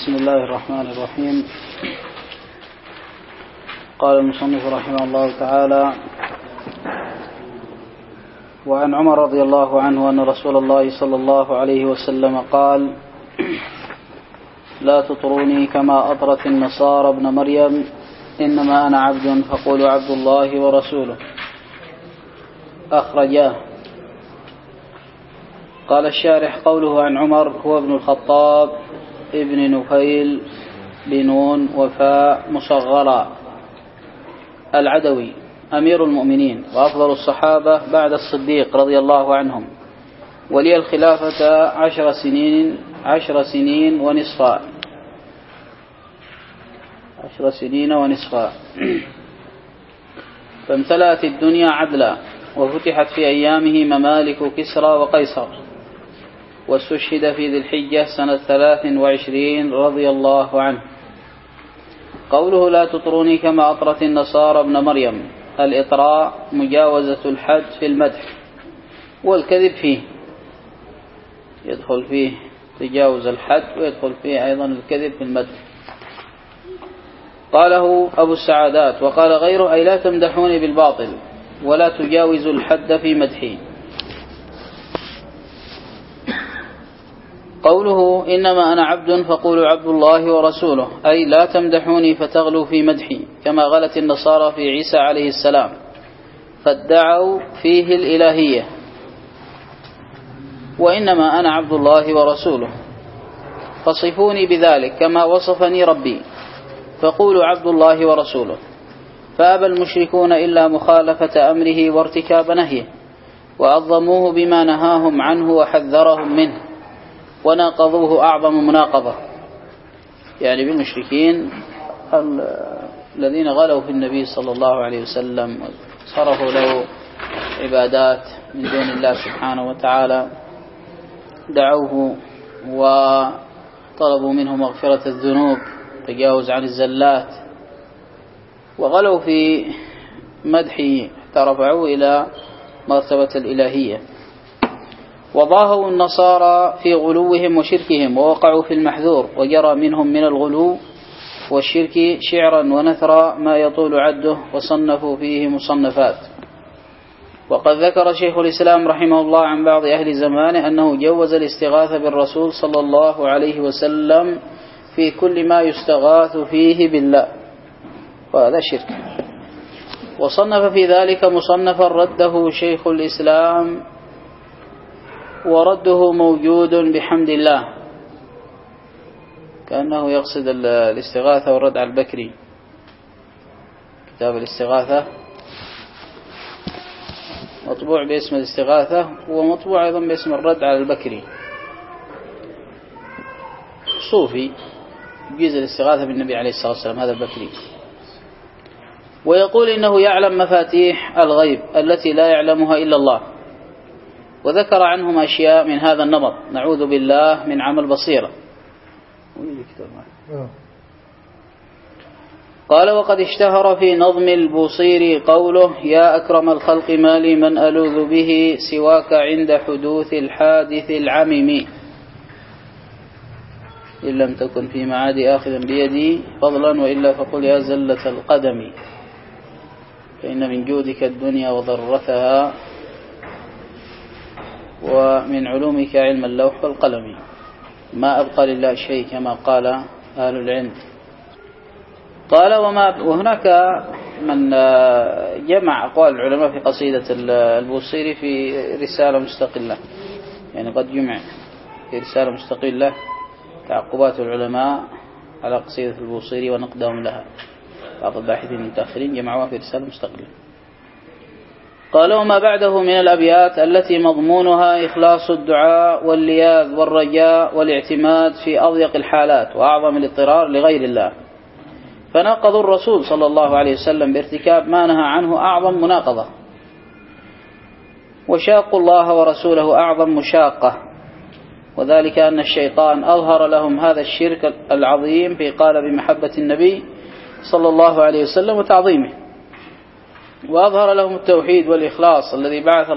بسم الله الرحمن الرحيم. قال المصنف رحمه الله تعالى: وعن عمر رضي الله عنه أن رسول الله صلى الله عليه وسلم قال: لا تطروني كما أطرت النصارى ابن مريم، إنما أنا عبد فقولوا عبد الله ورسوله. أخرجاه. قال الشارح: قوله عن عمر هو ابن الخطاب ابن نفيل بنون وفاء مصغرا العدوي، أمير المؤمنين وأفضل الصحابة بعد الصديق رضي الله عنهم، ولي الخلافة 10 سنين ونصفا. 10 سنين ونصفا. فامتلأت الدنيا عدلا، وفتحت في أيامه ممالك كسرى وقيصر، واستشهد في ذي الحجة سنة 23 رضي الله عنه. قوله لا تطروني كما أطرت النصارى ابن مريم، الإطراء مجاوزة الحد في المدح، والكذب فيه يدخل فيه تجاوز الحد، ويدخل فيه أيضا الكذب في المدح. قاله أبو السعادات وقال غيره: أي لا تمدحوني بالباطل ولا تجاوزوا الحد في مدحي. قوله إنما أنا عبد فقولوا عبد الله ورسوله، أي لا تمدحوني فتغلوا في مدحي كما غلت النصارى في عيسى عليه السلام فادعوا فيه الإلهية، وإنما أنا عبد الله ورسوله، فصفوني بذلك كما وصفني ربي، فقولوا عبد الله ورسوله. فأبى المشركون إلا مخالفة أمره وارتكاب نهيه، وعظموه بما نهاهم عنه وحذرهم منه، وناقضوه أعظم مناقضة، يعني بالمشركين الذين غلوا في النبي صلى الله عليه وسلم صرفوا له عبادات من دون الله سبحانه وتعالى، دعوه وطلبوا منه مغفرة الذنوب، تجاوز عن الزلات، وغلوا في مدحه حتى رفعوه إلى مرتبة الإلهية. وضاهوا النصارى في غلوهم وشركهم، ووقعوا في المحذور، وجرى منهم من الغلو والشرك شعرا ونثرا ما يطول عده، وصنفوا فيه مصنفات. وقد ذكر شيخ الإسلام رحمه الله عن بعض أهل زمانه أنه جوز الاستغاثة بالرسول صلى الله عليه وسلم في كل ما يستغاث فيه بالله، وهذا شرك. وصنف في ذلك مصنفا رده شيخ الإسلام، ورده موجود بحمد الله، كأنه يقصد الاستغاثة والرد على البكري. كتاب الاستغاثة مطبوع باسم الاستغاثة، ومطبوع أيضا باسم الرد على البكري. صوفي يجيز الاستغاثة بالنبي عليه الصلاة والسلام، هذا البكري. ويقول إنه يعلم مفاتيح الغيب التي لا يعلمها إلا الله، وذكر عنهم أشياء من هذا النمط، نعوذ بالله من عمل بصيرة. قال: وقد اشتهر في نظم البوصيري قوله: يا أكرم الخلق ما لي من ألوذ به سواك عند حدوث الحادث العمم، إن لم تكن في معادي آخذا بيدي فضلا، وإلا فقل يا زلة القدم، فإن من جودك الدنيا وضرتها، ومن علومك علم اللوح والقلم، ما أبقى لله شيء كما قال أهل العلم. قال: وهناك من جمع أقوال العلماء في قصيدة البوصيري في رسالة مستقلة، يعني قد جمع في رسالة مستقلة تعقبات العلماء على قصيدة البوصيري ونقدهم لها. بعض الباحثين المتأخرين جمعوها في رسالة مستقلة. قال: وما بعده من الأبيات التي مضمونها إخلاص الدعاء واللياذ والرجاء والاعتماد في أضيق الحالات وأعظم الاضطرار لغير الله، فناقضوا الرسول صلى الله عليه وسلم بارتكاب ما نهى عنه أعظم مناقضة، وشاقوا الله ورسوله أعظم مشاقة، وذلك أن الشيطان أظهر لهم هذا الشرك العظيم في قالب محبة النبي صلى الله عليه وسلم وتعظيمه، وأظهر لهم التوحيد والإخلاص الذي بعثه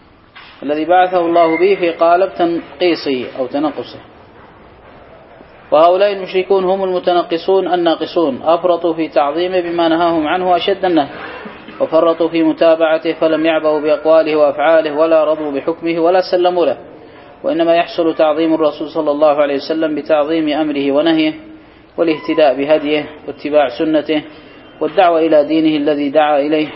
الله به في قالب تنقيصه أو تنقصه. وهؤلاء المشركون هم المتنقصون الناقصون، أفرطوا في تعظيمه بما نهاهم عنه أشد النهي، وفرطوا في متابعته فلم يعبأوا بأقواله وأفعاله ولا رضوا بحكمه ولا سلموا له. وإنما يحصل تعظيم الرسول صلى الله عليه وسلم بتعظيم أمره ونهيه، والاهتداء بهديه واتباع سنته، والدعوة إلى دينه الذي دعا إليه،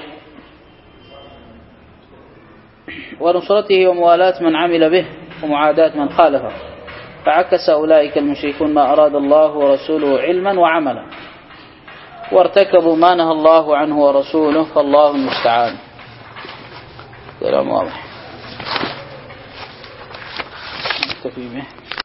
ونصرته وموالاة من عمل به، ومعاداة من خالفه. فعكس أولئك المشركون ما أراد الله ورسوله علما وعملا، وارتكبوا ما نهى الله عنه ورسوله، فالله المستعان. كلام واضح. نكتفي به.